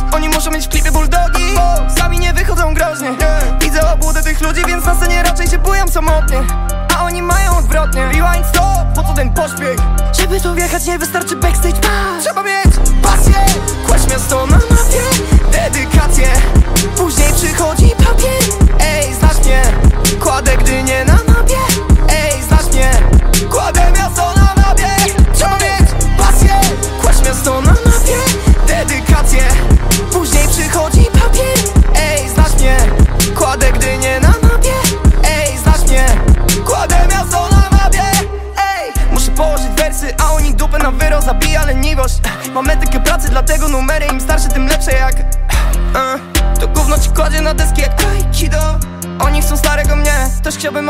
Oni muszą mieć w klipie bulldogi, bo sami nie wychodzą groźnie. Widzę obłudę tych ludzi, więc na scenie raczej się bują samotnie. A oni mają odwrotnie. Rewind stop, po co ten pośpiech? Żeby tu wjechać nie wystarczy backstage pass. Trzeba mieć pasję, kładź miasto na mapie, dedykację. Później przychodzi papier. Ej, znasz mnie, kładę gdy nie na mapie. Ej, znasz mnie, kładę miasto na mapie. Trzeba mieć pasję, kładź miasto na mapie, dedykację. Później przychodzi papier. Ej, znasz mnie, kładę gdy nie na mapie. Ej, znasz mnie, kładę miasto na mapie. Ej, muszę położyć wersy, a oni dupę na wyrost zabija leniwość. Mam etykę pracy, dlatego numery im starsze, tym lepsze jak to gówno ci kładzie na deski jak Aikido. Oni chcą starego mnie, też chciałbym